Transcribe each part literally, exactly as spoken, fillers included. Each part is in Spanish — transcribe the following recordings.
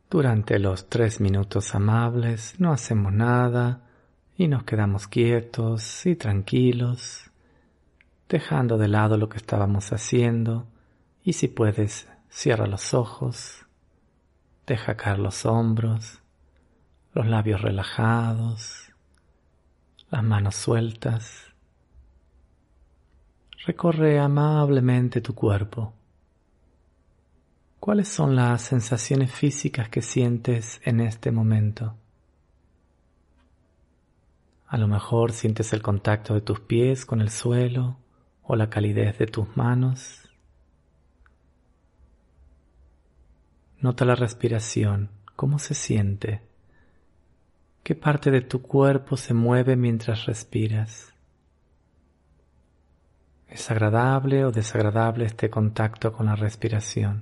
Durante los tres minutos amables no hacemos nada y nos quedamos quietos y tranquilos, dejando de lado lo que estábamos haciendo, y si puedes, cierra los ojos, deja caer los hombros, los labios relajados, las manos sueltas. Recorre amablemente tu cuerpo. ¿Cuáles son las sensaciones físicas que sientes en este momento? A lo mejor sientes el contacto de tus pies con el suelo o la calidez de tus manos. Nota la respiración, ¿cómo se siente? ¿Qué parte de tu cuerpo se mueve mientras respiras? ¿Es agradable o desagradable este contacto con la respiración?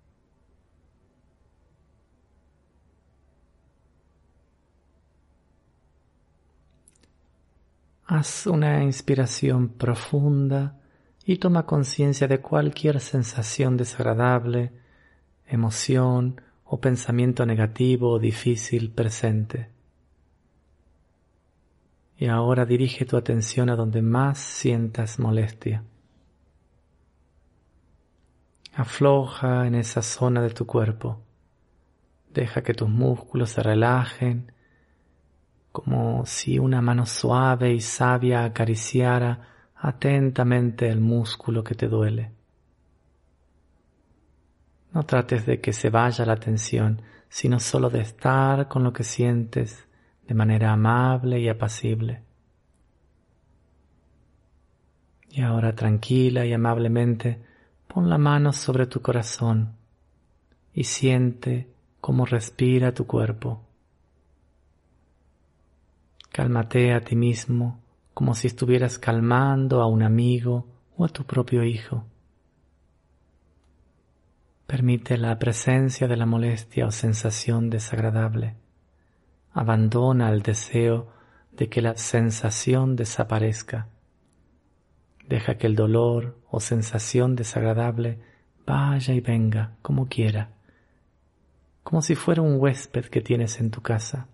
Haz una inspiración profunda y toma conciencia de cualquier sensación desagradable, emoción o pensamiento negativo o difícil presente. Y ahora dirige tu atención a donde más sientas molestia. Afloja en esa zona de tu cuerpo. Deja que tus músculos se relajen, como si una mano suave y sabia acariciara atentamente el músculo que te duele. No trates de que se vaya la tensión, sino solo de estar con lo que sientes de manera amable y apacible. Y ahora tranquila y amablemente pon la mano sobre tu corazón y siente cómo respira tu cuerpo. Cálmate a ti mismo como si estuvieras calmando a un amigo o a tu propio hijo. Permite la presencia de la molestia o sensación desagradable. Abandona el deseo de que la sensación desaparezca. Deja que el dolor o sensación desagradable vaya y venga como quiera, como si fuera un huésped que tienes en tu casa.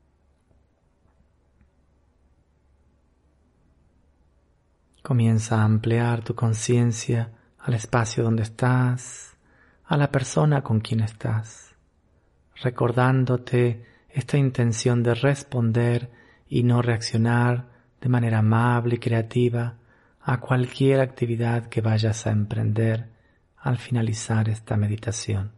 Comienza a ampliar tu conciencia al espacio donde estás, a la persona con quien estás, recordándote esta intención de responder y no reaccionar de manera amable y creativa a cualquier actividad que vayas a emprender al finalizar esta meditación.